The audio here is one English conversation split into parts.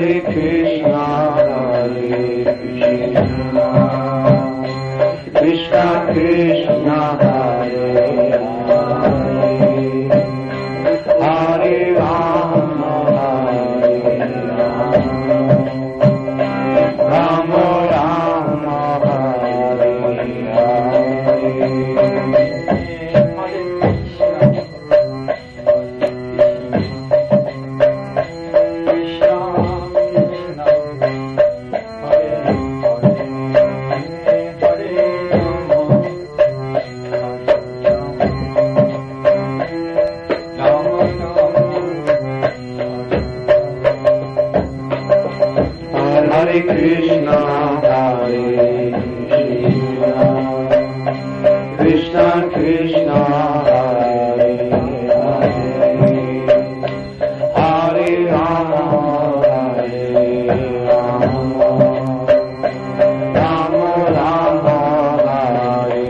Hare Krishna, Krishna Krishna, Hare Hare, Hare Rama, Hare Rama, Rama Rama, Hare Hare Krishna, Hare Krishna, Krishna Krishna, Hare Hare, Hare Rama, Hare Rama, Rama Rama, Hare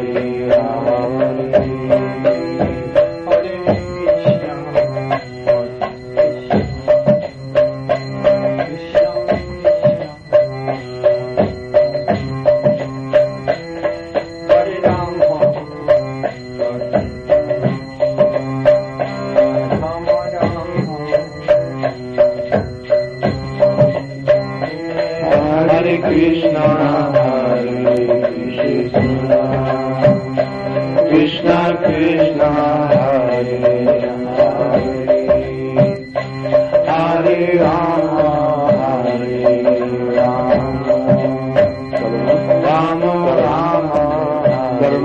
Hare Krishna, Hare Krishna, Krishna Krishna, Hare Hare, Hare Rama, Hare Rama, Rama Rama, Hare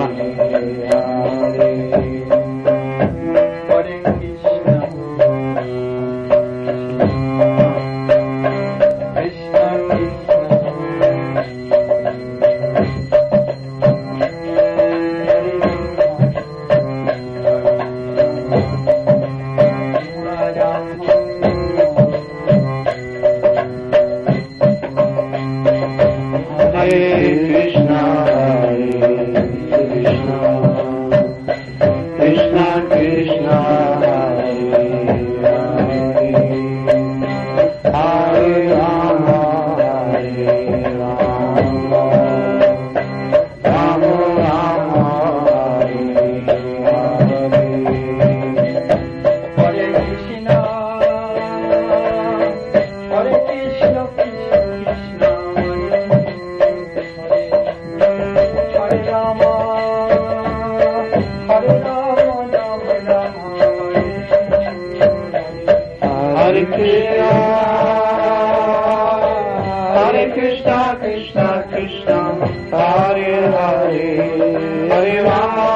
Krishna, Krishna Krishna, Hare Hare, Hare Rama,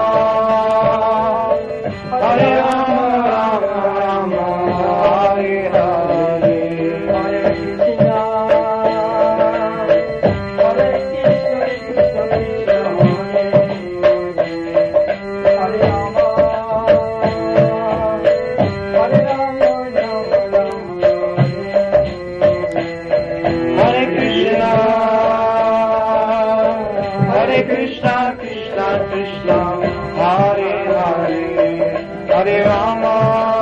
Hare Rama, Rama Rama, Hare Hare, Hare Krishna, Hare Krishna, Krishna Krishna, Hare Rama, Hare Rama, Rama Rama, Hare Krishna, Hare Krishna, Krishna Krishna, Hare Hare, Hare Rama,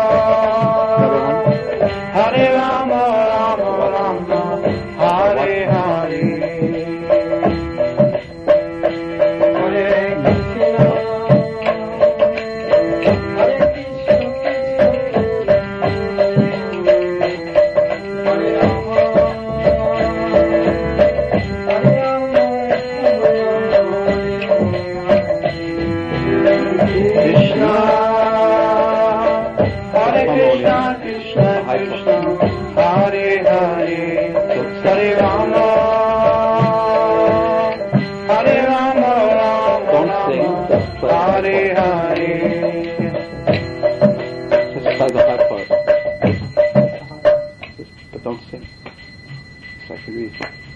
Hare Rama, Rama Rama, Hare Hare, Hare Krishna, Hare Krishna, Hare Rama, Krishna, Hare Krishna, Krishna Krishna, Hare Hare, Hare Rama, Hare Rama, Rama Rama, Hare Hare. Just play the high part. But don't sing. So I can read.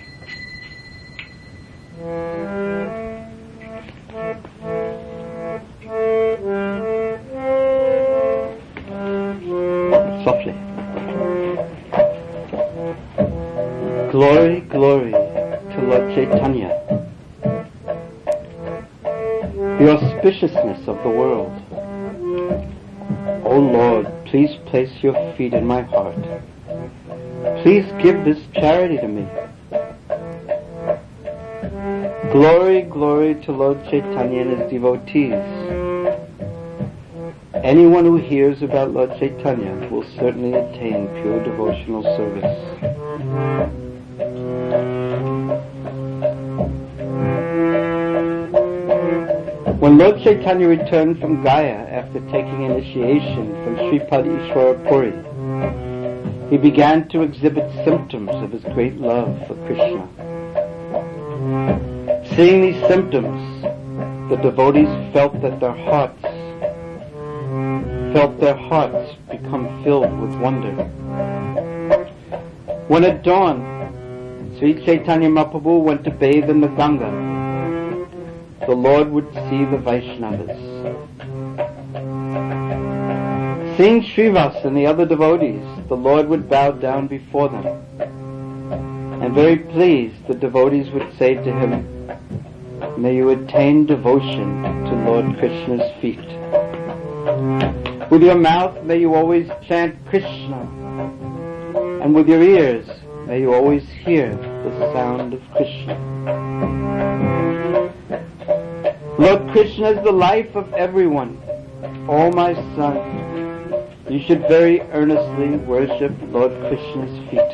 Softly. Glory, glory to Lord Chaitanya, the auspiciousness of the world. O Lord, please place your feet in my heart. Please give this charity to me. Glory, glory to Lord Chaitanya and his devotees. Anyone who hears about Lord Chaitanya will certainly attain pure devotional service. When Lord Chaitanya returned from Gaya after taking initiation from Sripad Ishwara Puri, he began to exhibit symptoms of his great love for Krishna. Seeing these symptoms, the devotees felt their hearts become filled with wonder. When at dawn, Sri Chaitanya Mahaprabhu went to bathe in the Ganga, the Lord would see the Vaishnavas. Seeing Srivas and the other devotees, the Lord would bow down before them. And very pleased, the devotees would say to him, "May you attain devotion to Lord Krishna's feet. With your mouth, may you always chant Krishna. And with your ears, may you always hear the sound of Krishna." Lord Krishna is the life of everyone. Oh my son, you should very earnestly worship Lord Krishna's feet.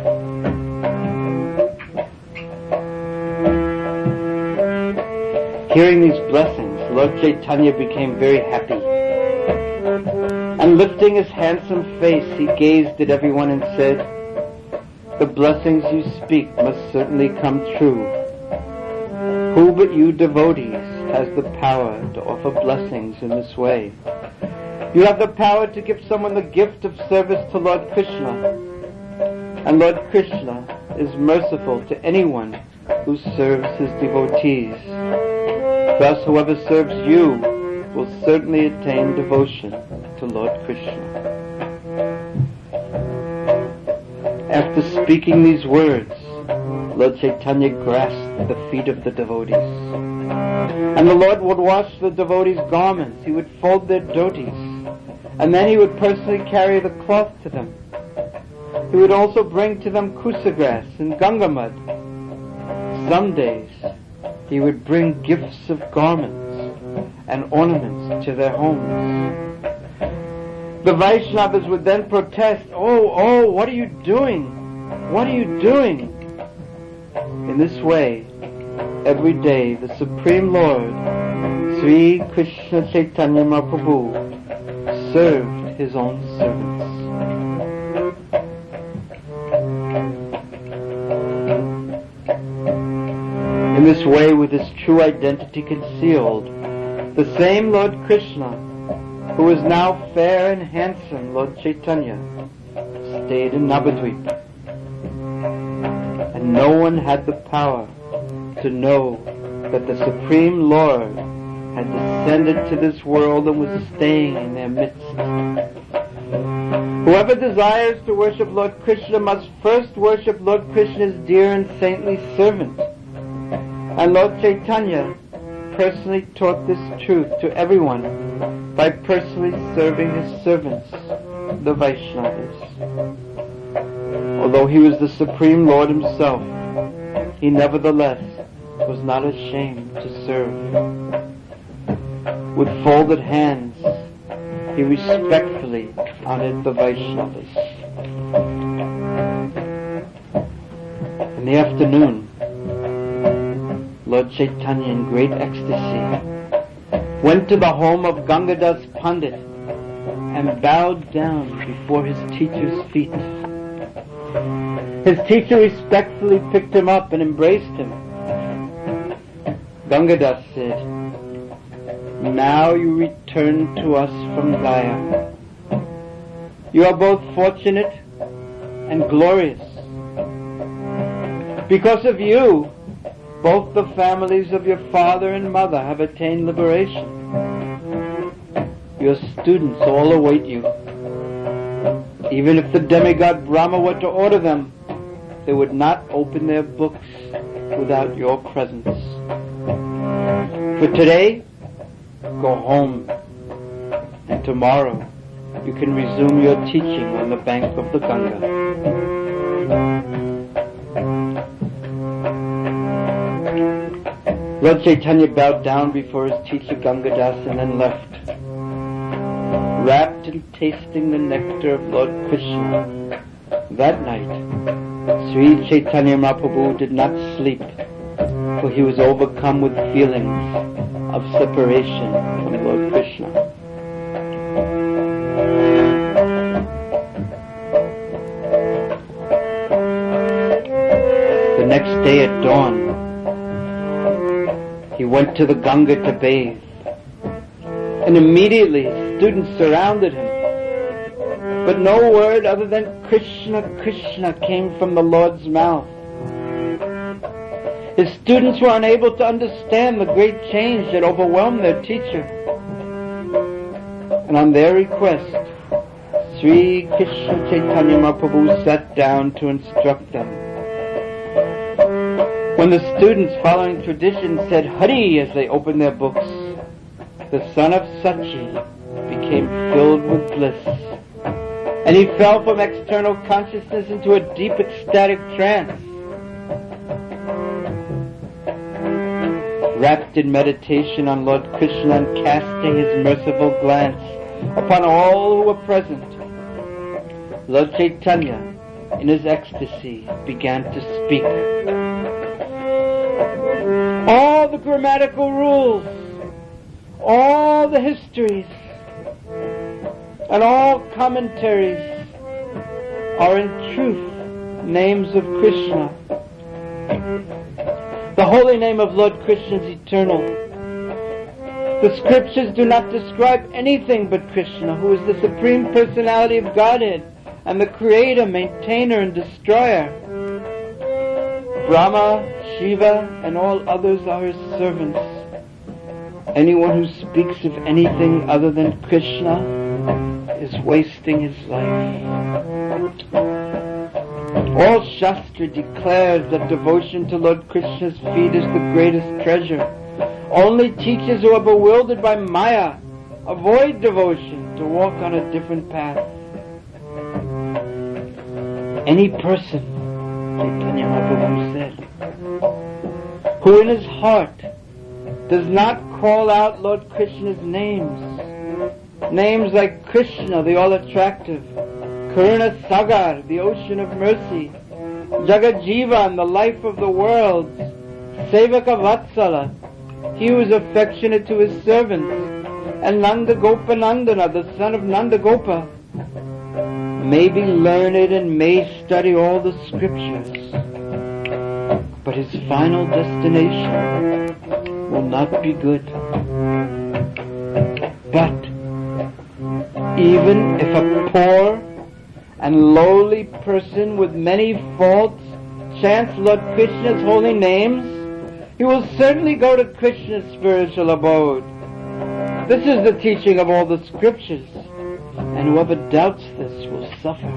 Hearing these blessings, Lord Chaitanya became very happy. And lifting his handsome face, he gazed at everyone and said, "The blessings you speak must certainly come true. Who but you devotees has the power to offer blessings in this way? You have the power to give someone the gift of service to Lord Krishna. And Lord Krishna is merciful to anyone who serves his devotees. Thus, whoever serves you will certainly attain devotion to Lord Krishna." After speaking these words, Lord Chaitanya grasped the feet of the devotees. And the Lord would wash the devotees' garments, he would fold their dhotis, and then he would personally carry the cloth to them. He would also bring to them kusa grass and ganga mud. Some days, he would bring gifts of garments and ornaments to their homes. The Vaishnavas would then protest, Oh, what are you doing? What are you doing?" In this way, every day the Supreme Lord, Sri Krishna Chaitanya Mahaprabhu, served his own servants. In this way, with his true identity concealed, the same Lord Krishna, who is now fair and handsome Lord Chaitanya, stayed in Navadvipa. And no one had the power to know that the Supreme Lord had descended to this world and was staying in their midst. Whoever desires to worship Lord Krishna must first worship Lord Krishna's dear and saintly servant. And Lord Chaitanya personally taught this truth to everyone by personally serving his servants, the Vaishnavas. Although he was the Supreme Lord himself, he nevertheless was not ashamed to serve. With folded hands, he respectfully honored the Vaishnavas. In the afternoon, Lord Chaitanya, in great ecstasy, went to the home of Gangadas Pandit and bowed down before his teacher's feet. His teacher respectfully picked him up and embraced him. Gangadas said, "Now you return to us from Gaya. You are both fortunate and glorious. Because of you, both the families of your father and mother have attained liberation. Your students all await you. Even if the demigod Brahma were to order them, they would not open their books without your presence. For today, go home, and tomorrow you can resume your teaching on the bank of the Ganga." Lord Chaitanya bowed down before his teacher Gangadas and then left, wrapped in tasting the nectar of Lord Krishna. That night, Sri Chaitanya Mahaprabhu did not sleep, for he was overcome with feelings of separation from Lord Krishna. The next day at dawn, he went to the Ganga to bathe, and immediately his students surrounded him. But no word other than Krishna, Krishna came from the Lord's mouth. His students were unable to understand the great change that overwhelmed their teacher. And on their request, Sri Krishna Chaitanya Mahaprabhu sat down to instruct them. When the students, following tradition, said Hari as they opened their books, the son of Sachi became filled with bliss, and he fell from external consciousness into a deep ecstatic trance. Wrapped in meditation on Lord Krishna and casting his merciful glance upon all who were present, Lord Chaitanya, in his ecstasy, began to speak. All the grammatical rules, all the histories, and all commentaries are in truth names of Krishna. The holy name of Lord Krishna is eternal. The scriptures do not describe anything but Krishna, who is the Supreme Personality of Godhead and the Creator, Maintainer, and Destroyer. Brahma, Shiva, and all others are his servants. Anyone who speaks of anything other than Krishna is wasting his life. All Shastra declares that devotion to Lord Krishna's feet is the greatest treasure. Only teachers who are bewildered by Maya avoid devotion to walk on a different path. Any person, Chaitanya Mahaprabhu said, who in his heart does not call out Lord Krishna's names like Krishna, the all-attractive, Karuna Sagar, the ocean of mercy, Jagajivan, the life of the world, Sevaka Vatsala, he who is affectionate to his servants, and Nanda Gopanandana, the son of Nanda Gopa, may be learned and may study all the scriptures, but his final destination will not be good. But even if a poor and lowly person with many faults chants Lord Krishna's holy names, he will certainly go to Krishna's spiritual abode. This is the teaching of all the scriptures, and whoever doubts this will suffer.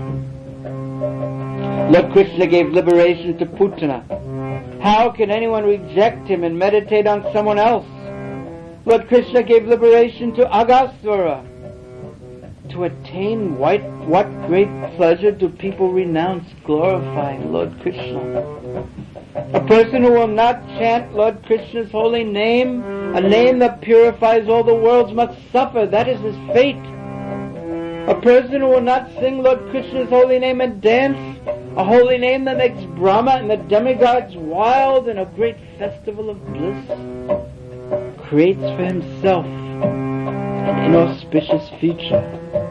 Lord Krishna gave liberation to Putana. How can anyone reject him and meditate on someone else? Lord Krishna gave liberation to Aghasura. To attain what great pleasure do people renounce glorifying Lord Krishna? A person who will not chant Lord Krishna's holy name, a name that purifies all the worlds, must suffer. That is his fate. A person who will not sing Lord Krishna's holy name and dance, a holy name that makes Brahma and the demigods wild in a great festival of bliss, creates for himself an inauspicious future.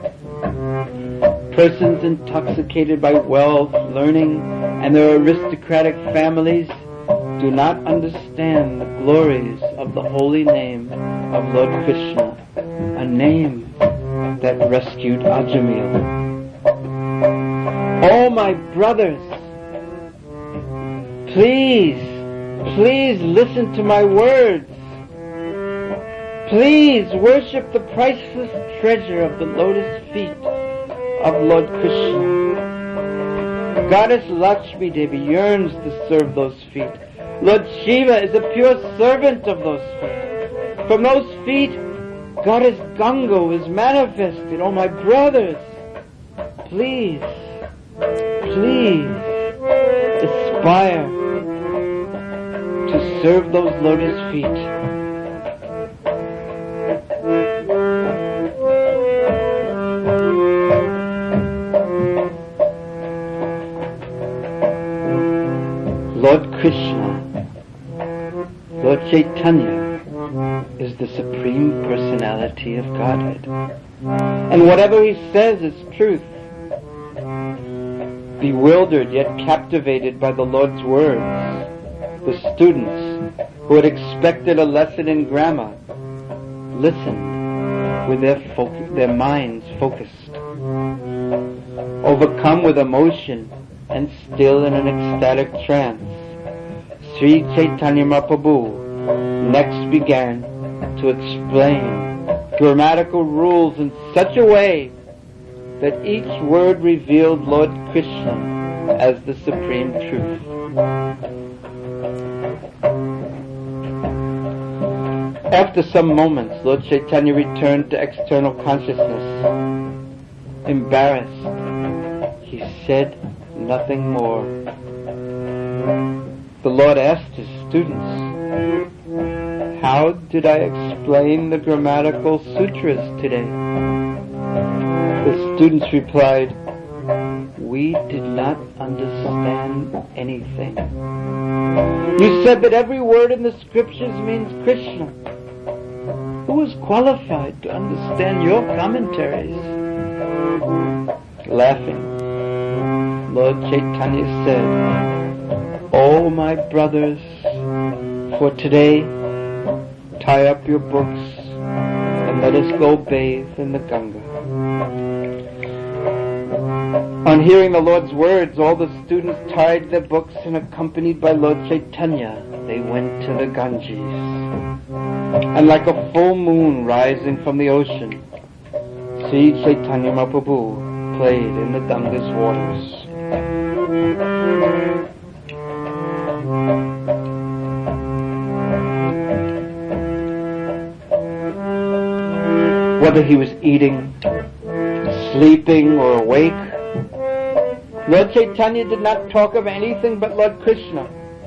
Persons intoxicated by wealth, learning, and their aristocratic families do not understand the glories of the holy name of Lord Krishna, a name that rescued Ajamil. Oh, my brothers, please listen to my words. Please worship the priceless treasure of the lotus feet of Lord Krishna. Goddess Lakshmi Devi yearns to serve those feet. Lord Shiva is a pure servant of those feet. From those feet, Goddess Ganga is manifested. Oh, my brothers, please aspire to serve those lotus feet. Lord Krishna, Lord Chaitanya, is the Supreme Personality of Godhead. And whatever he says is truth. Bewildered yet captivated by the Lord's words, the students who had expected a lesson in grammar listened with their minds focused. Overcome with emotion and still in an ecstatic trance, Sri Chaitanya Mahaprabhu next began to explain grammatical rules in such a way that each word revealed Lord Krishna as the supreme truth. After some moments, Lord Chaitanya returned to external consciousness. Embarrassed, he said nothing more. The Lord asked his students, "How did I explain the grammatical sutras today?" The students replied, "We did not understand anything. You said that every word in the scriptures means Krishna. Who is qualified to understand your commentaries?" Laughing, Lord Chaitanya said, "Oh, my brothers, for today, tie up your books and let us go bathe in the Ganga." On hearing the Lord's words, all the students tied their books and, accompanied by Lord Chaitanya, they went to the Ganges. And like a full moon rising from the ocean, Sri Chaitanya Mahaprabhu played in the Ganga's waters. Whether he was eating, sleeping, or awake, Lord Chaitanya did not talk of anything but Lord Krishna.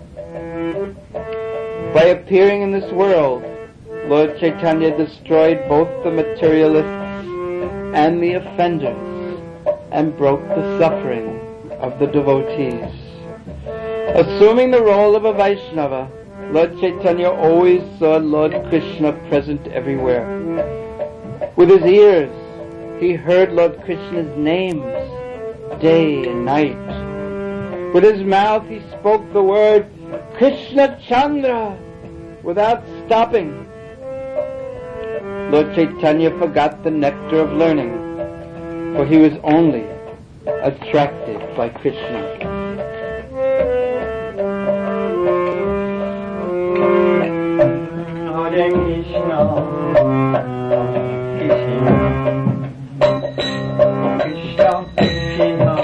By appearing in this world, Lord Chaitanya destroyed both the materialists and the offenders and broke the suffering of the devotees. Assuming the role of a Vaishnava, Lord Chaitanya always saw Lord Krishna present everywhere. With his ears, he heard Lord Krishna's names day and night. With his mouth, he spoke the word Krishna Chandra without stopping. Lord Chaitanya forgot the nectar of learning, for he was only attracted by Krishna. Hare Krishna, Krishna Krishna,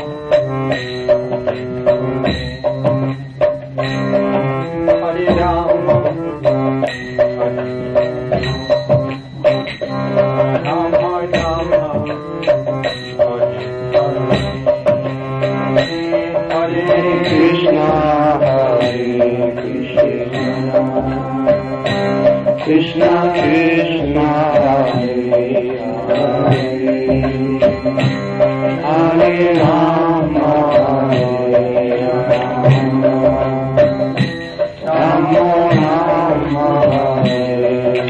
Hare Rama, Rama Rama, Hare Krishna, Hare Krishna, Krishna Krishna, Hare Hare, Hare Rama, Hare Rama, Rama Rama, Hare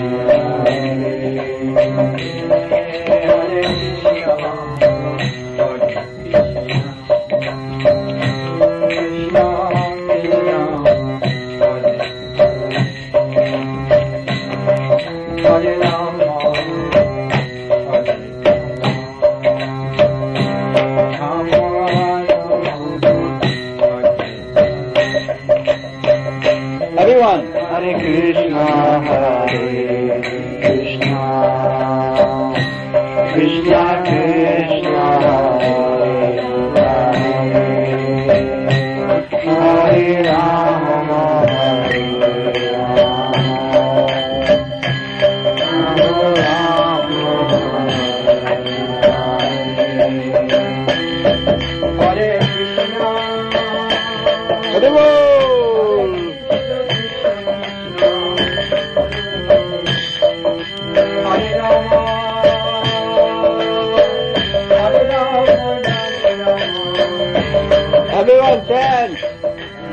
Everyone, Hare Krishna, Hare Krishna, Krishna Krishna, Hare Hare, Hare Rama, Hare Hare Krishna, Hare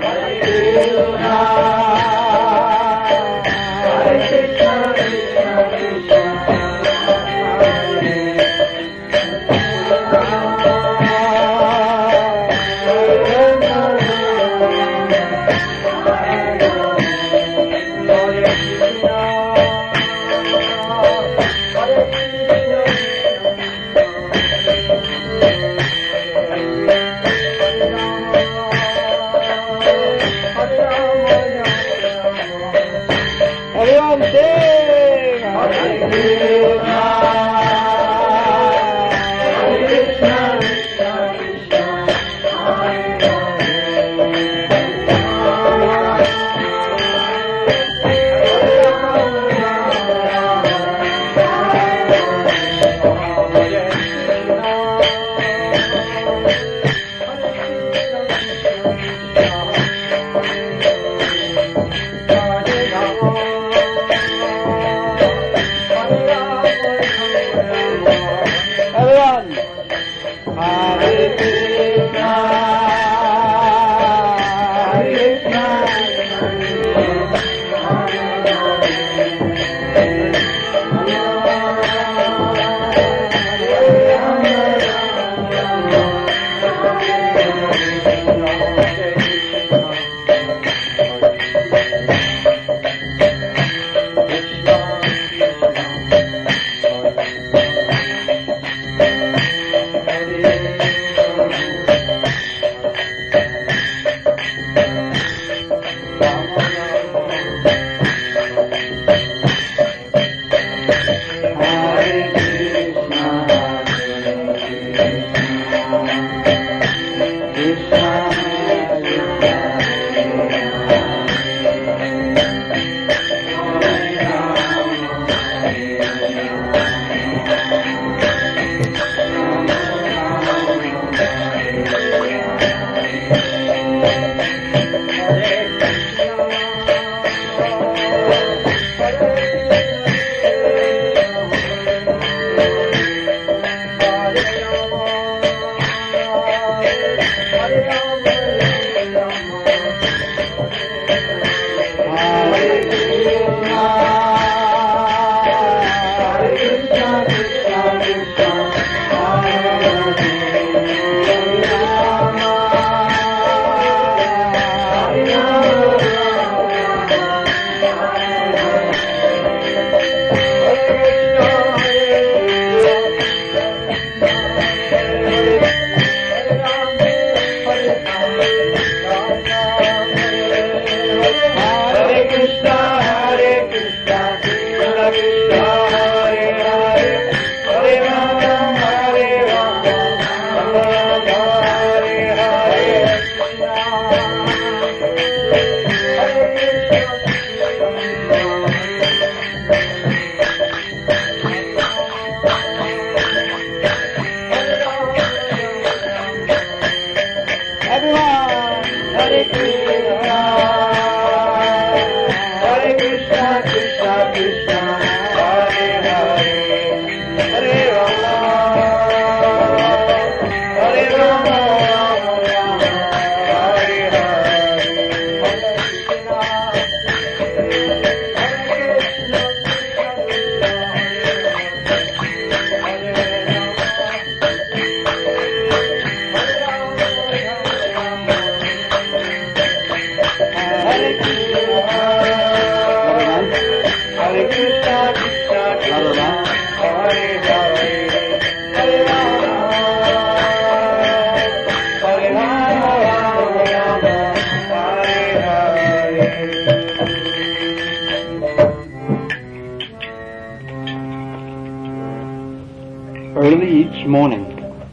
Early each morning,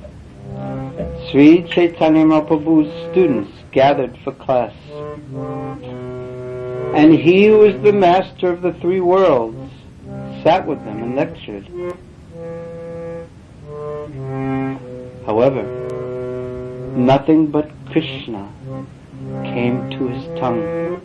Sri Chaitanya Mahaprabhu's students gathered for class. And he who is the master of the three worlds sat with them and lectured. However, nothing but Krishna came to his tongue.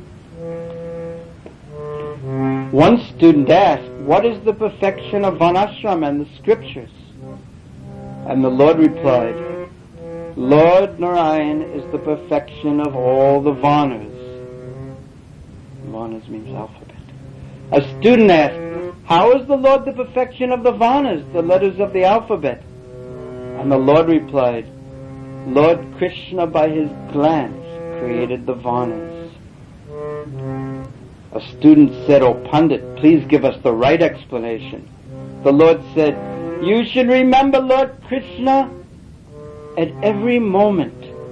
One student asked, "What is the perfection of Varnashram and the scriptures?" And the Lord replied, Lord Narayan is the perfection of all the Varnas. Varnas means alphabet. A student asked, how is the Lord the perfection of the Varnas, the letters of the alphabet? And the Lord replied, Lord Krishna by his glance created the Varnas. A student said, O Pandit, please give us the right explanation. The Lord said, you should remember Lord Krishna at every moment.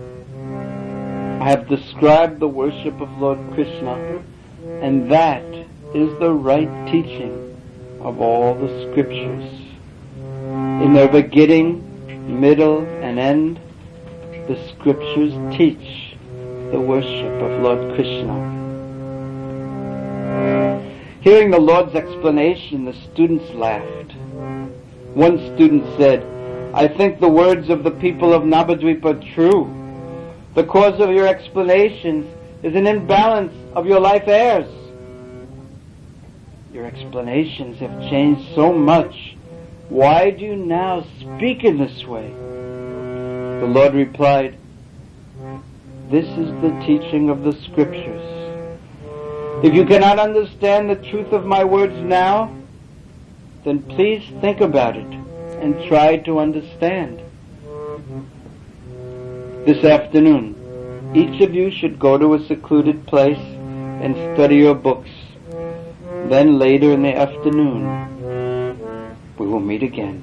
I have described the worship of Lord Krishna, and that is the right teaching of all the scriptures. In their beginning, middle, and end, the scriptures teach the worship of Lord Krishna. Hearing the Lord's explanation, the students laughed. One student said, I think the words of the people of Navadvip are true. The cause of your explanations is an imbalance of your life airs. Your explanations have changed so much. Why do you now speak in this way? The Lord replied, this is the teaching of the scriptures. If you cannot understand the truth of my words now, then please think about it and try to understand. This afternoon, each of you should go to a secluded place and study your books. Then later in the afternoon, we will meet again.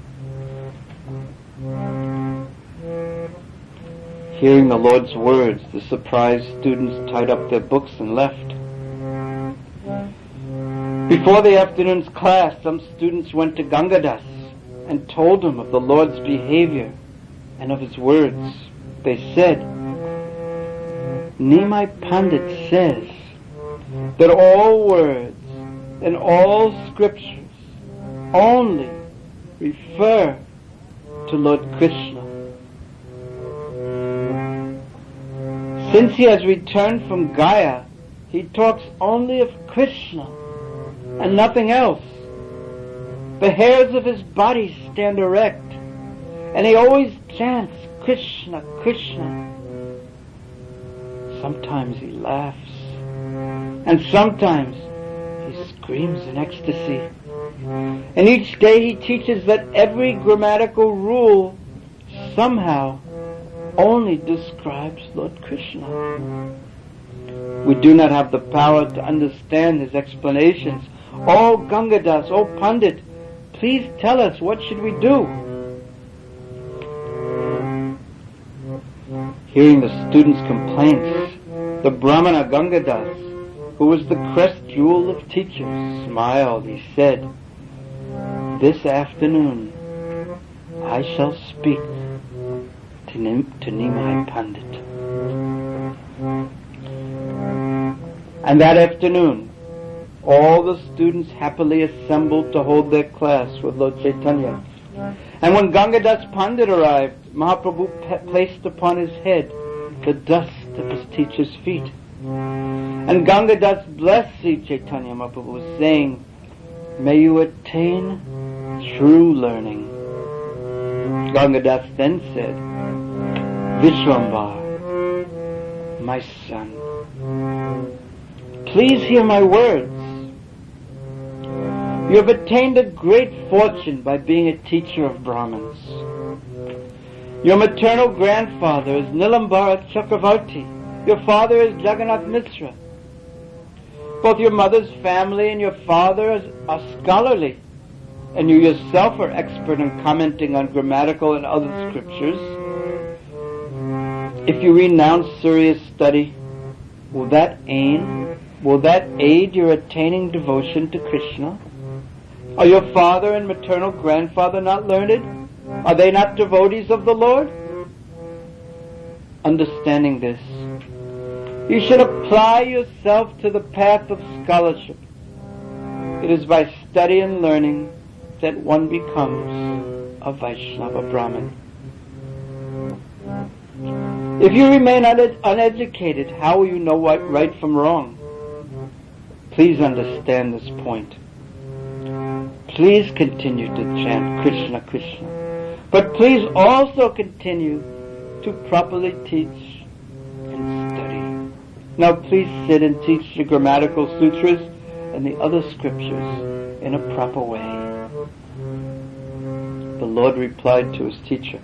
Hearing the Lord's words, the surprised students tied up their books and left. Before the afternoon's class, some students went to Gangadas and told him of the Lord's behavior and of his words. They said, Nimai Pandit says that all words and all scriptures only refer to Lord Krishna. Since he has returned from Gaya, he talks only of Krishna and nothing else. The hairs of his body stand erect, and he always chants Krishna, Krishna. Sometimes he laughs, and sometimes he screams in ecstasy. And each day he teaches that every grammatical rule somehow only describes Lord Krishna. We do not have the power to understand his explanations. Oh Gangadas, oh Pandit, please tell us, what should we do? Hearing the students' complaints, the Brahmana Gangadas, who was the crest jewel of teachers, smiled. He said, this afternoon I shall speak to Nimai Pandit. And that afternoon, all the students happily assembled to hold their class with Lord Chaitanya. And when Gangadas Pandit arrived, Mahaprabhu placed upon his head the dust of his teacher's feet. And Gangadas blessed Sri Chaitanya Mahaprabhu, saying, may you attain true learning. Gangadas then said, Vishwambar, my son, please hear my words. You have attained a great fortune by being a teacher of Brahmins. Your maternal grandfather is Nilambara Chakravarti. Your father is Jagannath Mishra. Both your mother's family and your father are scholarly, and you yourself are expert in commenting on grammatical and other scriptures. If you renounce serious study, will that aid your attaining devotion to Krishna? Are your father and maternal grandfather not learned? Are they not devotees of the Lord? Understanding this, you should apply yourself to the path of scholarship. It is by study and learning that one becomes a Vaishnava Brahmin. If you remain uneducated, how will you know what right from wrong? Please understand this point. Please continue to chant Krishna, Krishna. But please also continue to properly teach and study. Now please sit and teach the grammatical sutras and the other scriptures in a proper way. The Lord replied to his teacher,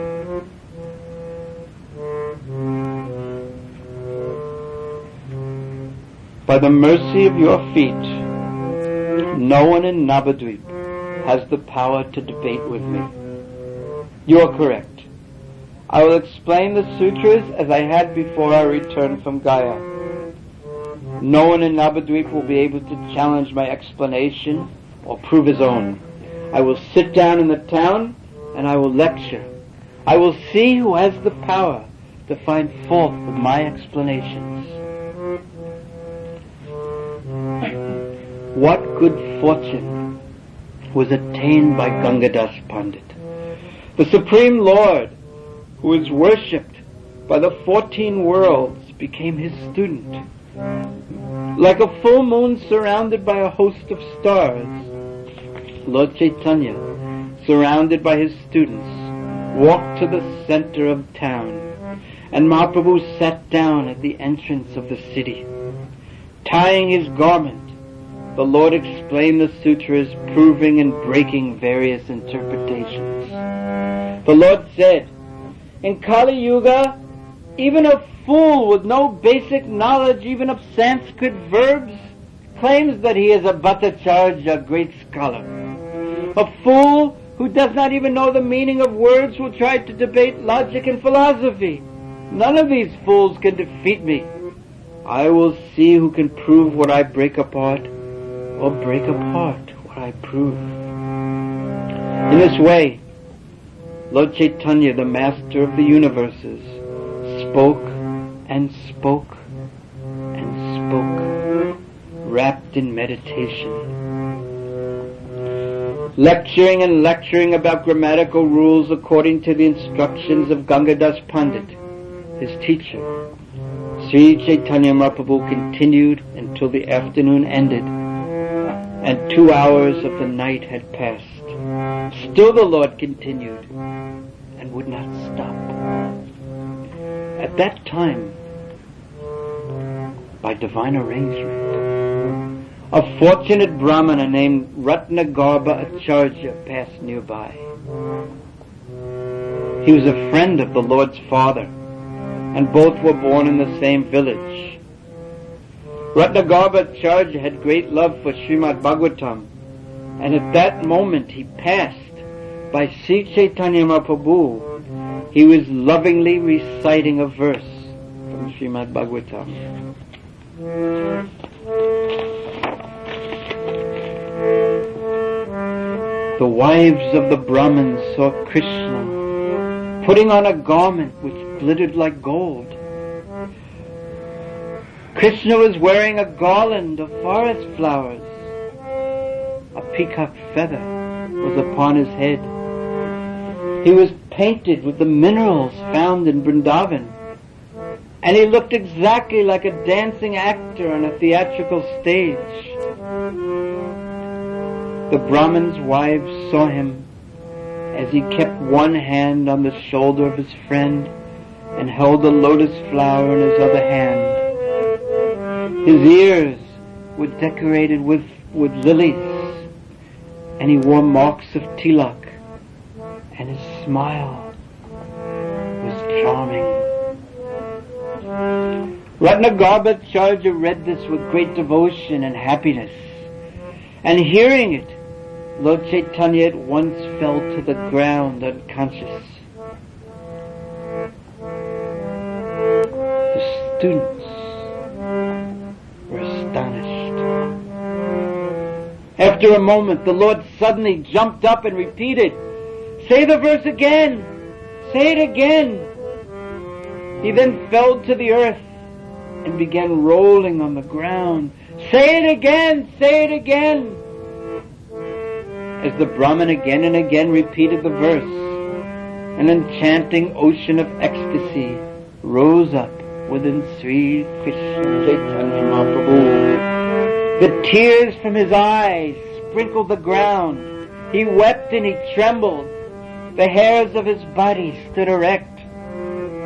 by the mercy of your feet, no one in Navadvip has the power to debate with me. You are correct. I will explain the sutras as I had before I returned from Gaya. No one in Navadvip will be able to challenge my explanation or prove his own. I will sit down in the town and I will lecture. I will see who has the power to find fault with my explanations. What good fortune was attained by Gangadas Pandit, the Supreme Lord, who is worshipped by the 14 worlds, became his student. Like a full moon surrounded by a host of stars, Lord Chaitanya, surrounded by his students, walked to the center of town, and Mahaprabhu sat down at the entrance of the city. Tying his garment, the Lord explained the sutras, proving and breaking various interpretations. The Lord said, in Kali Yuga, even a fool with no basic knowledge even of Sanskrit verbs claims that he is a Bhattacharya, a great scholar. A fool who does not even know the meaning of words will try to debate logic and philosophy. None of these fools can defeat me. I will see who can prove what I break apart, or break apart what I prove. In this way, Lord Chaitanya, the master of the universes, spoke and spoke and spoke, wrapped in meditation. Lecturing and lecturing about grammatical rules according to the instructions of Gangadas Pandit, his teacher, Sri Chaitanya Mahaprabhu continued until the afternoon ended, and 2 hours of the night had passed. Still the Lord continued and would not stop. At that time, by divine arrangement, a fortunate Brahmana named Ratnagarbha Acharya passed nearby. He was a friend of the Lord's father, and both were born in the same village. Ratnagarbha Acharya had great love for Srimad Bhagavatam, and at that moment he passed by Sri Chaitanya Mahaprabhu. He was lovingly reciting a verse from Srimad Bhagavatam. The wives of the Brahmins saw Krishna putting on a garment which glittered like gold. Krishna was wearing a garland of forest flowers. A peacock feather was upon his head. He was painted with the minerals found in Vrindavan, and he looked exactly like a dancing actor on a theatrical stage. The Brahmin's wives saw him as he kept one hand on the shoulder of his friend and held a lotus flower in his other hand. His ears were decorated with lilies, and he wore marks of tilak, and his smile was charming. Ratnagarbha Acharya read this with great devotion and happiness, and hearing it, Lord Chaitanya at once fell to the ground unconscious. The students were astonished. After a moment, the Lord suddenly jumped up and repeated, "Say the verse again! Say it again!" He then fell to the earth and began rolling on the ground. "Say it again! Say it again!" As the Brahmin again and again repeated the verse, an enchanting ocean of ecstasy rose up within Sri Krishna Chaitanya Mahaprabhu. The tears from his eyes sprinkled the ground. He wept and he trembled. The hairs of his body stood erect.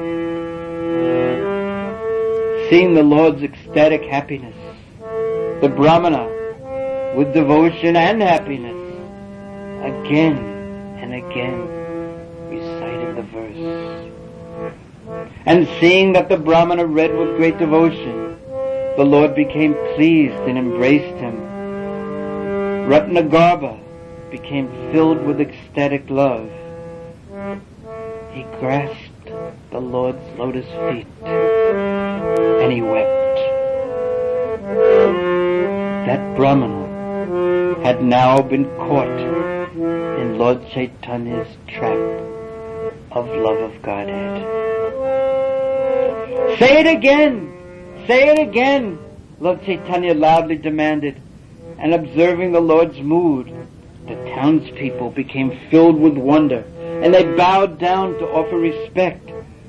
seeing the Lord's ecstatic happiness, the Brahmana, with devotion and happiness, again and again recited the verse. And seeing that the Brahmana read with great devotion, the Lord became pleased and embraced him. Ratnagarbha became filled with ecstatic love. He grasped the Lord's lotus feet and he wept. That Brahmana had now been caught in Lord Chaitanya's trap of love of Godhead. Say it again! Say it again! Lord Chaitanya loudly demanded, and observing the Lord's mood, the townspeople became filled with wonder, and they bowed down to offer respect.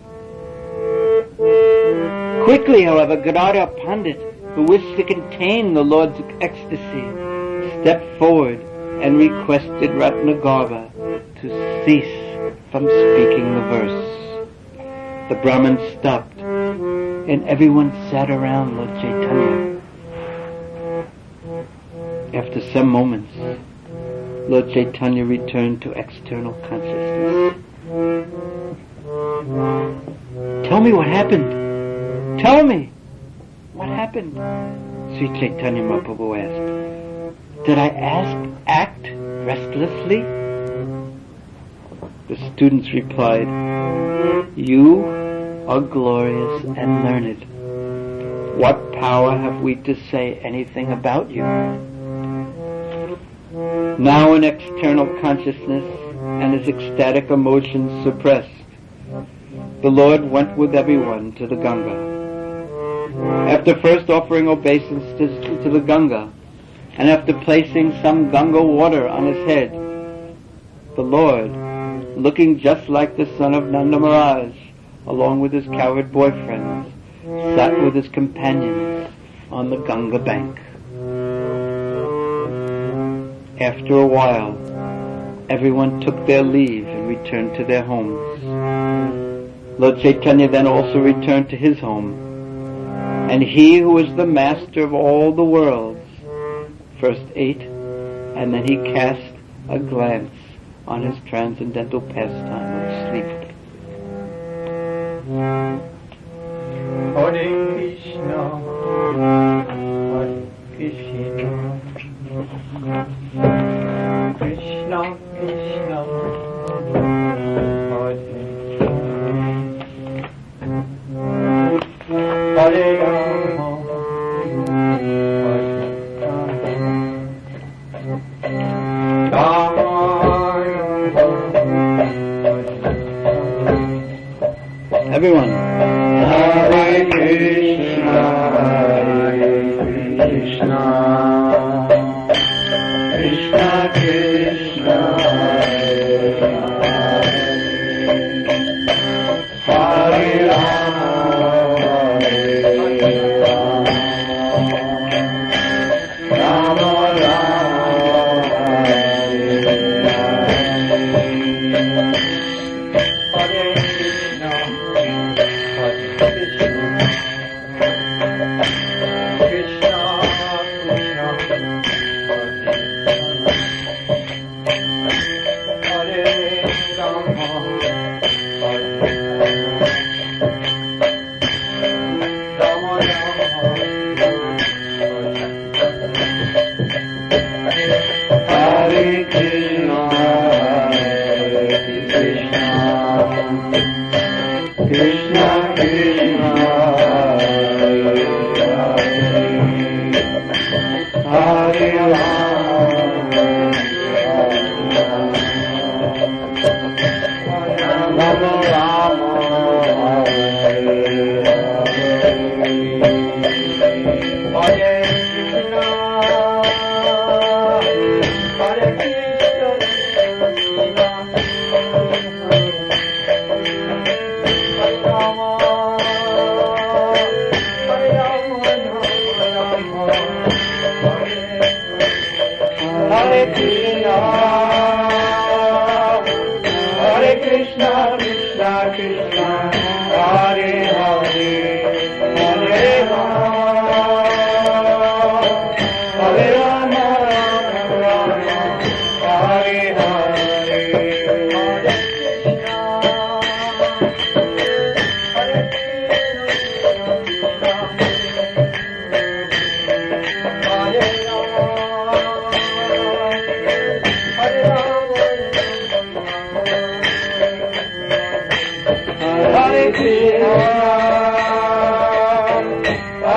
Quickly, however, Gadadhar Pandit, who wished to contain the Lord's ecstasy, stepped forward and requested Ratnagarbha to cease from speaking the verse. The Brahmin stopped, and everyone sat around Lord Chaitanya. After some moments, Lord Chaitanya returned to external consciousness. Tell me what happened. Tell me what happened. Sri Chaitanya Mahaprabhu asked. Did I act restlessly? The students replied, you are glorious and learned. What power have we to say anything about you? Now in external consciousness and his ecstatic emotions suppressed, the Lord went with everyone to the Ganga. After first offering obeisance to the Ganga, and after placing some Ganga water on his head, the Lord, looking just like the son of Nanda Maharaj, along with his cowherd boyfriends, sat with his companions on the Ganga bank. After a while, everyone took their leave and returned to their homes. Lord Chaitanya then also returned to his home, and he who was the master of all the worlds first ate, and then he cast a glance on his transcendental pastime of sleep. Hare Krishna, Hare Krishna, Krishna Krishna, Hare Rama, Everyone. Hare Krishna, Hare Krishna, Krishna Krishna, Hare Hare Rama, Hare Rama, Rama Rama, Hare Krishna, Krishna Krishna, Hare Hare, Hare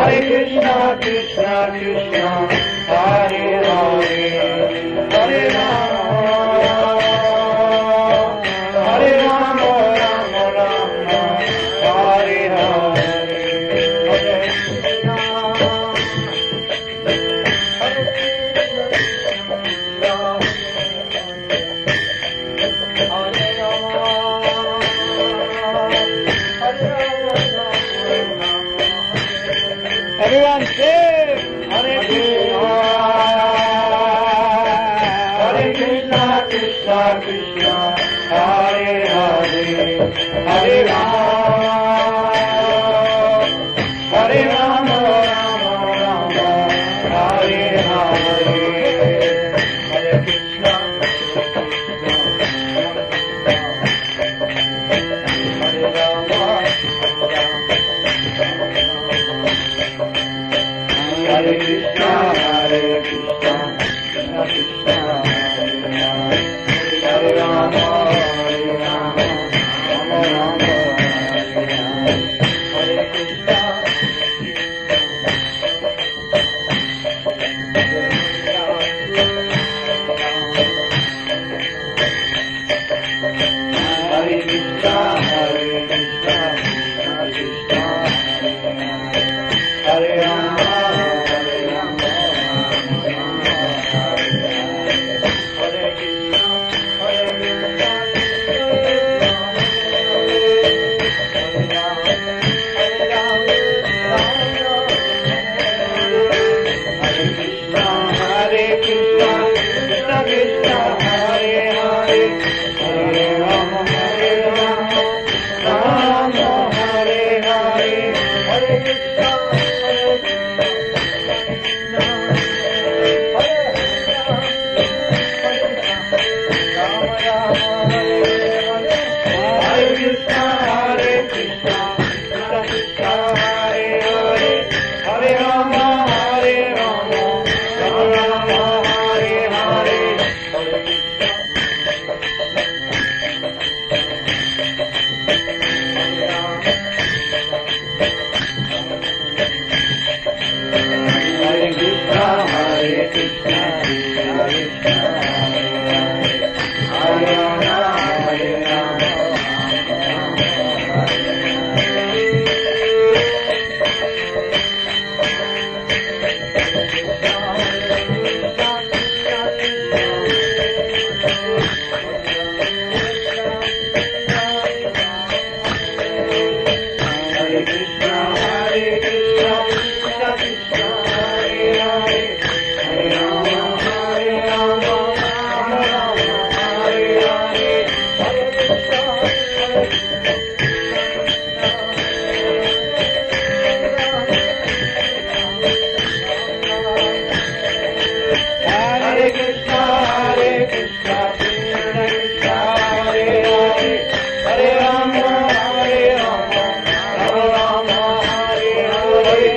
Hare Krishna, Krishna Krishna, Hare Hare, Hare Rama, Hare Rama, Rama Rama, Hare Hare, Hare Krishna, Hare Krishna, Hare Rama, Hare Rama. Everyone sing! Hare Krishna, Hare Krishna, Krishna Krishna, Hare Hare, Hare Rama, Hare Rama, Rama Rama, Hare Hare, Hare Krishna, Hare Rama, Hare Krishna, Hare Krishna, Krishna Krishna, Hare Rama, Hare Rama, Rama Rama, Hare Krishna, Hare Krishna, Hare Krishna, Krishna Krishna, Hare Rama, Hare Rama, Hare Krishna, Hare Krishna, Hare Krishna, Hare Krishna, Krishna Krishna, Hare Hare, Hare Rama, Hare Rama, Rama Hare Hare, Hare Krishna, Hare Krishna, Rama Rama Hare Hare, Hare Krishna, Hare Krishna, Krishna Krishna, Hare Hare, Hare Rama, Hare Rama, Rama Rama Hare Hare, Hare Krishna, Hare Krishna, Hare Krishna, Krishna Krishna, Hare Rama, Hare Rama, Hare Krishna, Hare Krishna, Krishna Krishna, Hare Hare, Hare Rama, Hare Rama, Rama Rama, Hare Hare, Hare Krishna, Hare Hare Krishna, Hare Krishna, Krishna Krishna, Hare Hare, Hare Rama, Hare Rama, Rama Rama, Hare Hare.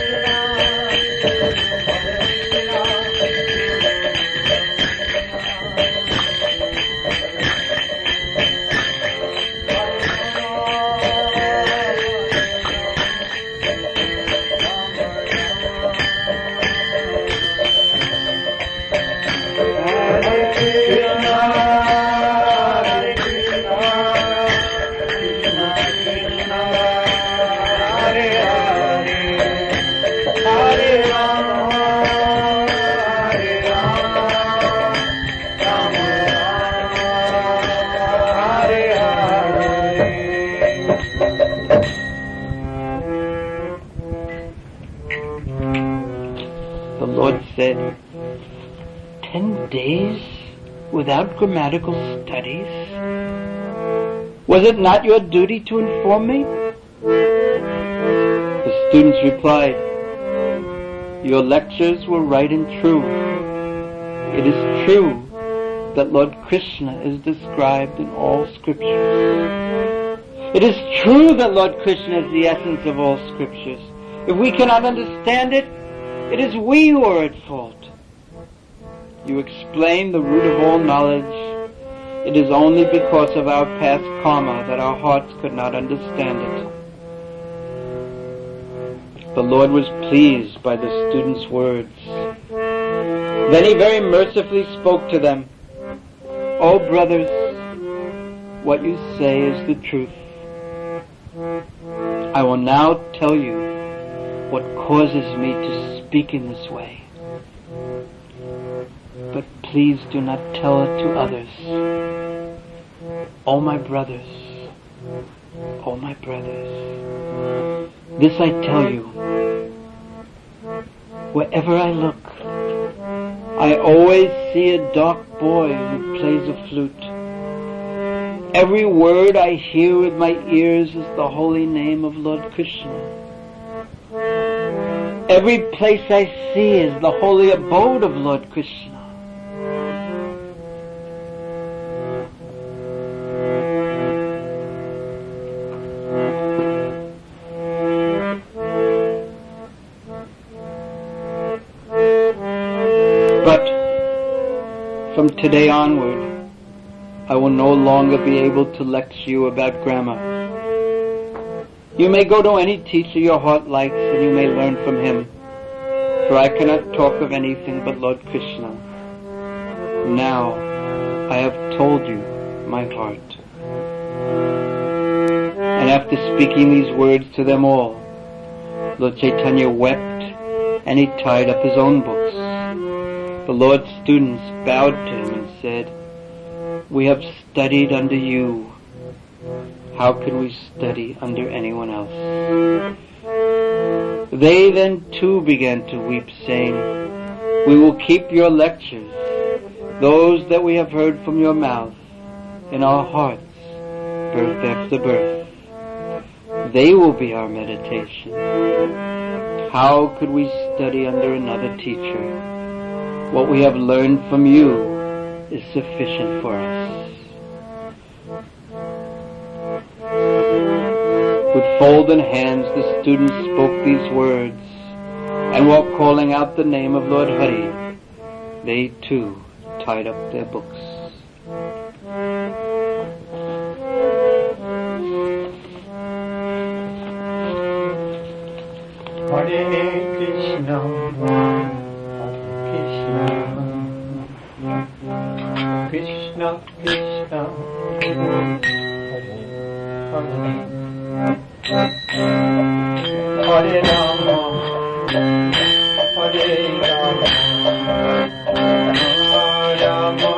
Hare Krishna, Hare Krishna, Krishna Krishna, Hare Hare, Hare Rama, Hare Rama, Rama Rama, Hare Hare. The Lord said, 10 days without grammatical studies? Was it not your duty to inform me? The students replied, your lectures were right and true. It is true that Lord Krishna is described in all scriptures. It is true that Lord Krishna is the essence of all scriptures. If we cannot understand it, it is we who are at fault. You explain the root of all knowledge. It is only because of our past karma that our hearts could not understand it. The Lord was pleased by the students' words. Then he very mercifully spoke to them. "Oh, brothers, what you say is the truth. I will now tell you what causes me to speak in this way. But please do not tell it to others. Oh, my brothers, oh, my brothers, this I tell you. Wherever I look, I always see a dark boy who plays a flute. Every word I hear with my ears is the holy name of Lord Krishna. Every place I see is the holy abode of Lord Krishna. But from today onward, I will no longer be able to lecture you about grammar. You may go to any teacher your heart likes, and you may learn from him, for I cannot talk of anything but Lord Krishna. Now I have told you my heart." And after speaking these words to them all, Lord Chaitanya wept, and he tied up his own books. The Lord's students bowed to him and said, "We have studied under you. How can we study under anyone else?" They then too began to weep, saying, "We will keep your lectures, those that we have heard from your mouth, in our hearts, birth after birth. They will be our meditation. How could we study under another teacher? What we have learned from you is sufficient for us." With folded hands the students spoke these words, and while calling out the name of Lord Hari, they too tied up their books. Hare Krishna, Krishna Krishna, Hare Hare, Hare Rama, Hare Rama, Rama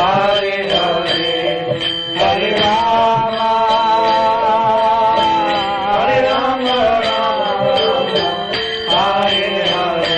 Hare Hare, Hare Rama, Hare Rama, Hare Hare,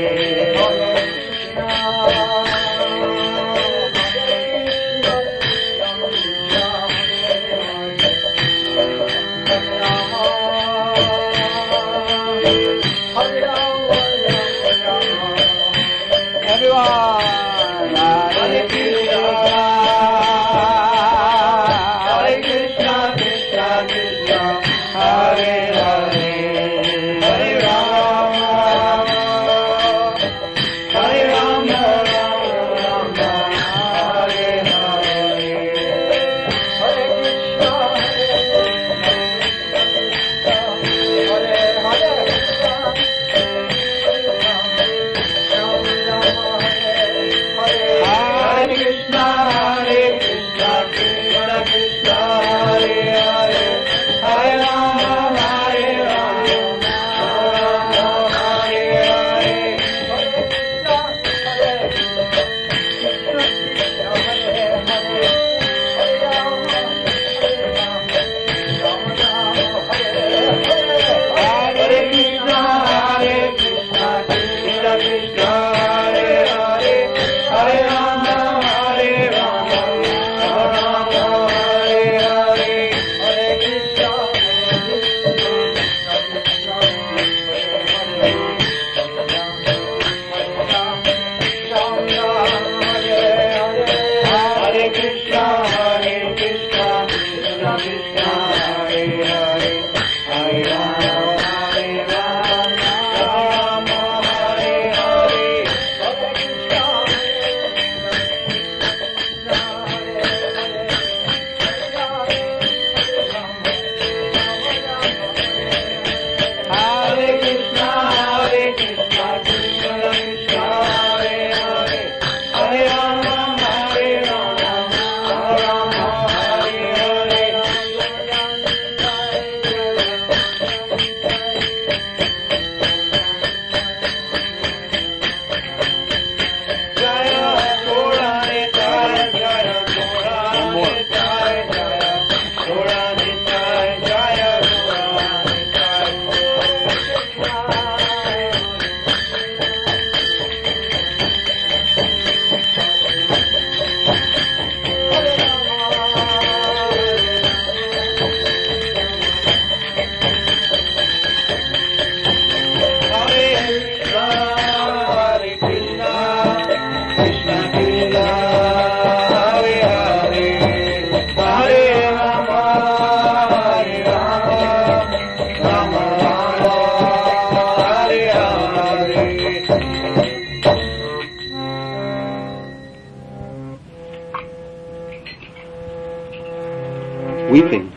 Weeping,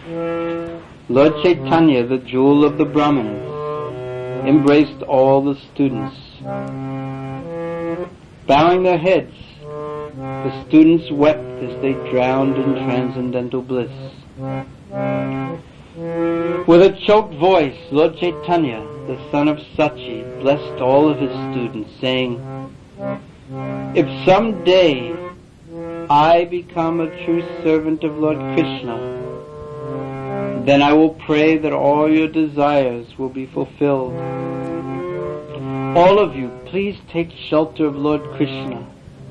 Lord Chaitanya, the jewel of the Brahmanas, embraced all the students. Bowing their heads, the students wept as they drowned in transcendental bliss. With a choked voice, Lord Chaitanya, the son of Sachi, blessed all of his students, saying, "If someday I become a true servant of Lord Krishna, then I will pray that all your desires will be fulfilled. All of you, please take shelter of Lord Krishna.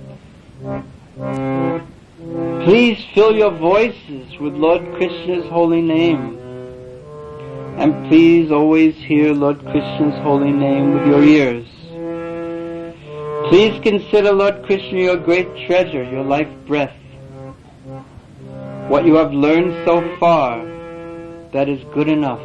Please fill your voices with Lord Krishna's holy name. And please always hear Lord Krishna's holy name with your ears. Please consider Lord Krishna your great treasure, your life breath. What you have learned so far, that is good enough.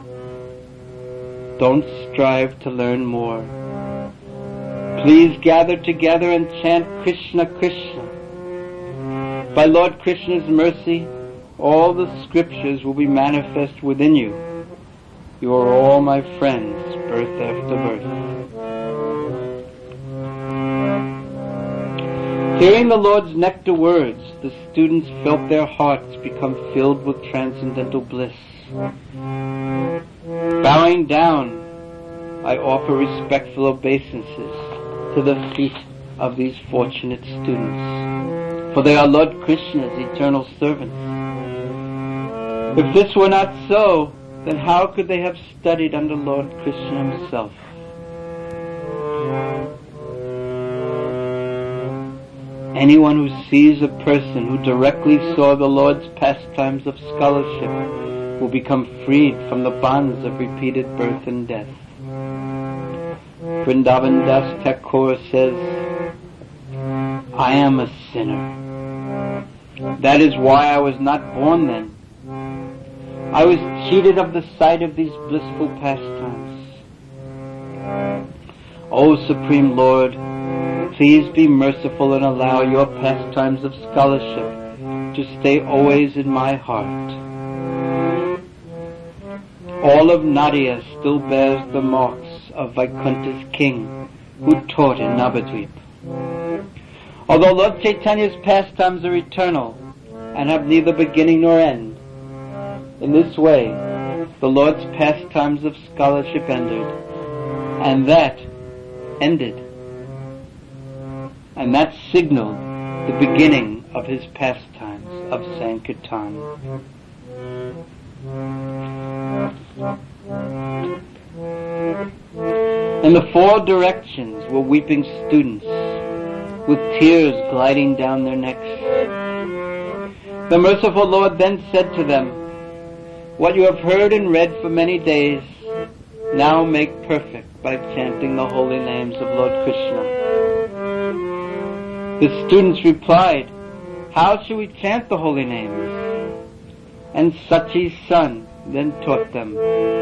Don't strive to learn more. Please gather together and chant Krishna Krishna. By Lord Krishna's mercy, all the scriptures will be manifest within you. You are all my friends, birth after birth." Hearing the Lord's nectar words, the students felt their hearts become filled with transcendental bliss. Bowing down, I offer respectful obeisances to the feet of these fortunate students. for they are Lord Krishna's eternal servants. If this were not so, then how could they have studied under Lord Krishna himself? Anyone who sees a person who directly saw the Lord's pastimes of scholarship will become freed from the bonds of repeated birth and death. Vrindavan Das Thakur says, I am a sinner. That is why I was not born then. I was cheated of the sight of these blissful pastimes. O Supreme Lord, please be merciful and allow your pastimes of scholarship to stay always in my heart. All of Nadia still bears the marks of Vaikuntha's king who taught in Navadvip. Although Lord Chaitanya's pastimes are eternal and have neither beginning nor end, in this way the Lord's pastimes of scholarship ended, and that signaled the beginning of his pastimes of Sankirtan. In the four directions were weeping students with tears gliding down their necks. The merciful Lord then said to them, what you have heard and read for many days, now make perfect by chanting the holy names of Lord Krishna. The students replied, how shall we chant the holy names? And Sachi's son then taught them.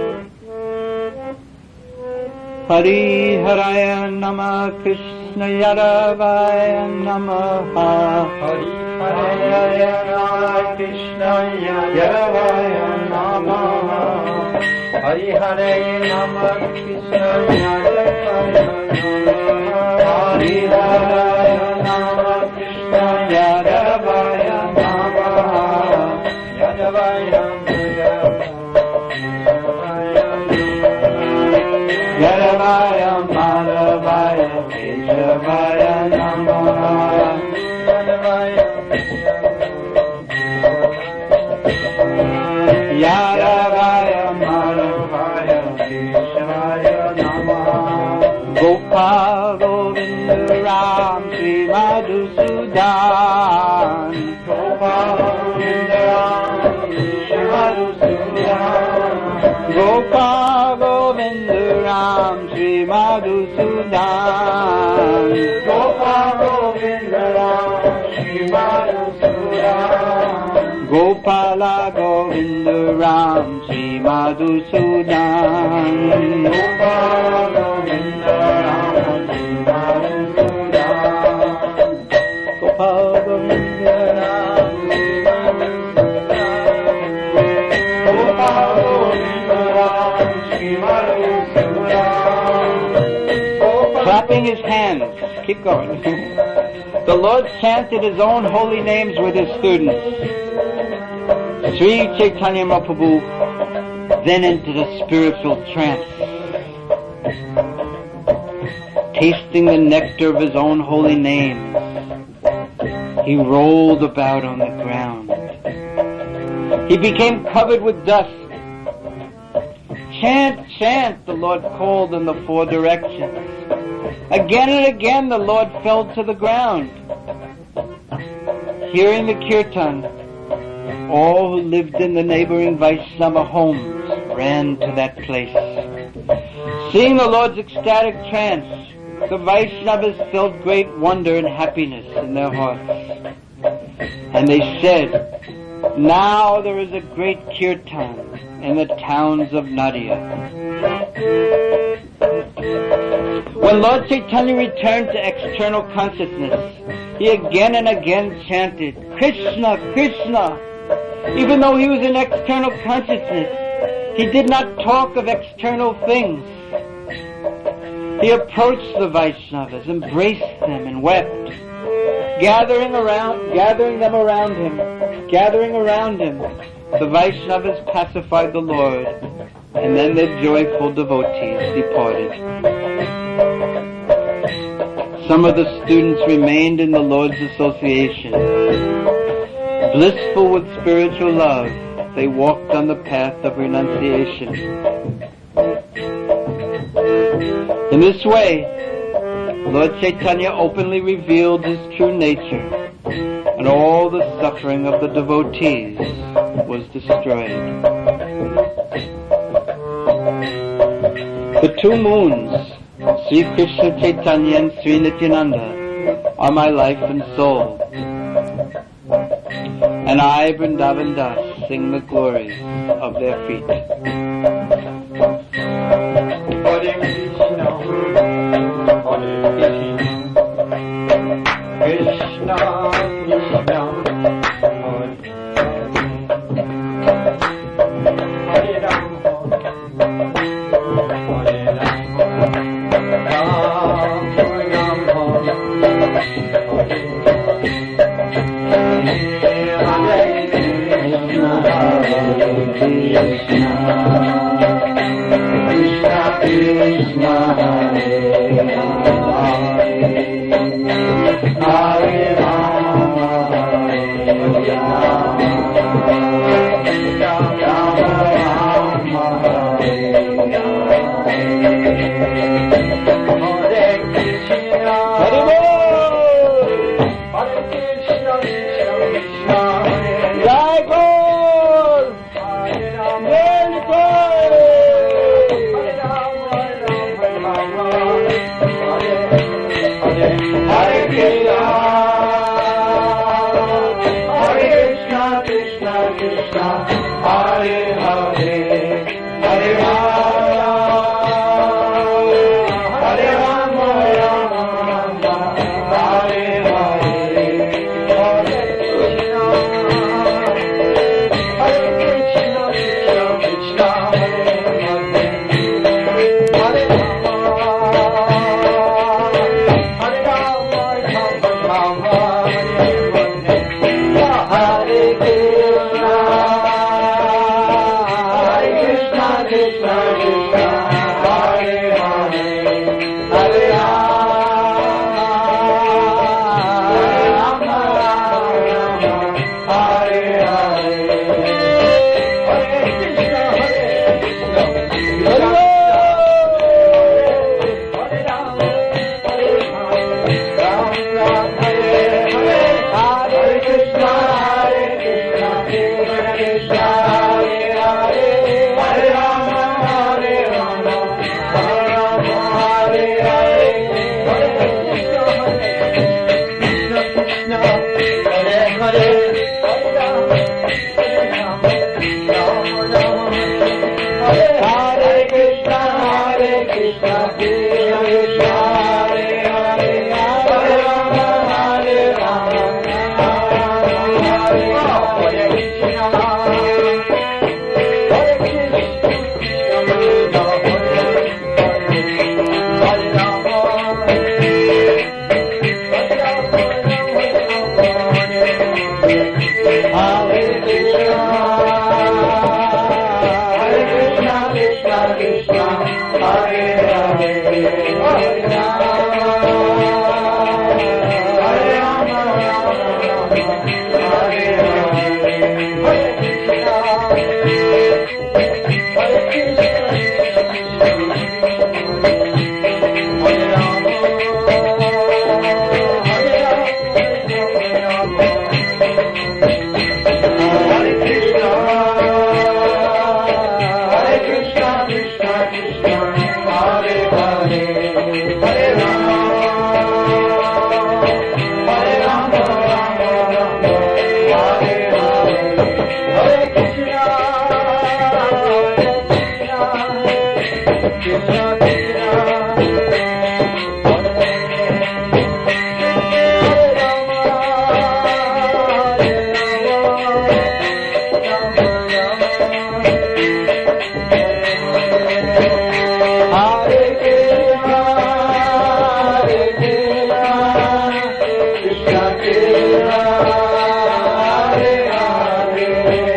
Hari Haraya Nama Krishna Yadavaya Namaha. Hari Haraya Nama Krishna Yadavaya Namaha. Hari Haraya Nama Krishna Yadavaya Namaha. Hari Haraya Nama Krishna Yadavaya Namaha. Yadavaya Yadavaya Madhavaya Keshavaya Namaha. Yadavaya Madhavaya Keshavaya Namaha. Gopal Govinda Ram Sri Madhusudan. Gopal Govinda Ram Sri Madhusudan. Gopal Govinda Ram Sri Madhusudan. Gopal Govinda Ram Sri Madhusudan. Gopala Govinda Ram Sri Madhusudan. Gopala Govinda Ram Sri Madhusudan. Gopala Govinda Ram Sri Madhusudan. Gopala Govinda Ram Sri Madhusudan. Clapping his hands. Keep going. The Lord chanted his own holy names with his students. Sri Chaitanya Mahaprabhu then entered a spiritual trance. Tasting the nectar of his own holy names, he rolled about on the ground. He became covered with dust. Chant, chant, the Lord called in the four directions. Again and again the Lord fell to the ground. Hearing the kirtan, all who lived in the neighboring Vaishnava homes ran to that place. Seeing the Lord's ecstatic trance, the Vaishnavas felt great wonder and happiness in their hearts. And they said, now there is a great kirtan in the towns of Nadia. When Lord Chaitanya returned to external consciousness, he again and again chanted, Krishna, Krishna. Even though he was in external consciousness, he did not talk of external things. He approached the Vaishnavas, embraced them, and wept. Gathering them around him, the Vaishnavas pacified the Lord, and then the joyful devotees departed. some of the students remained in the Lord's association. Blissful with spiritual love, they walked on the path of renunciation. In this way, Lord Chaitanya openly revealed his true nature, and all the suffering of the devotees was destroyed. The two moons, Sri Krishna Chaitanya and Sri Nityananda, are my life and soul. And I, Vrindavan Das, sing the glories of their feet. Hare Krishna, Krishna Krishna, Hare Ram, Hare Ram, Ram Ram, Krishna Krishna, Hare Hare Rama, Hare Rama, Hare Krishna, Hare Krishna, Krishna Krishna, Jai Gaur, Hare Rama, Hare Krishna, Krishna Krishna, Hare Hare, Hare Rama, Hare Rama, Hare Hare, Hare Krishna, Krishna Krishna, Hare Hare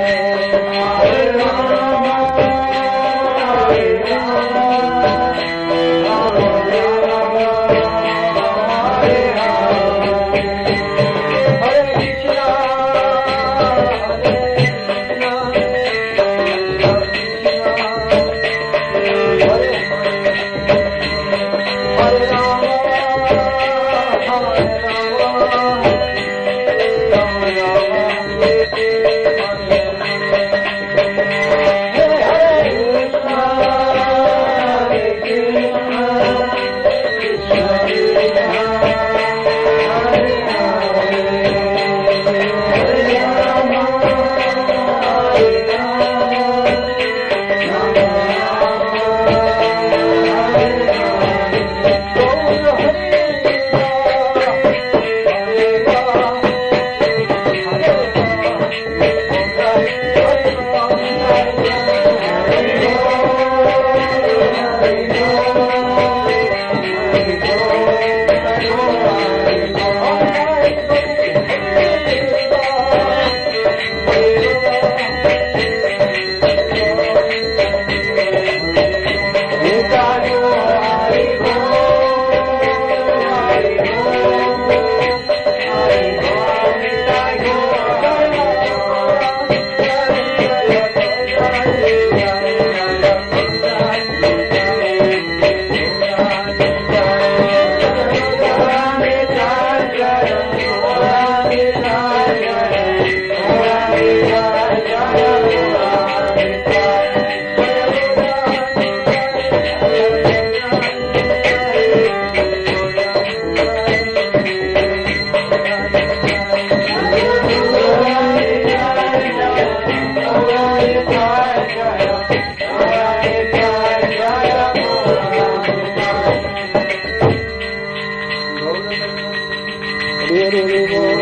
Hare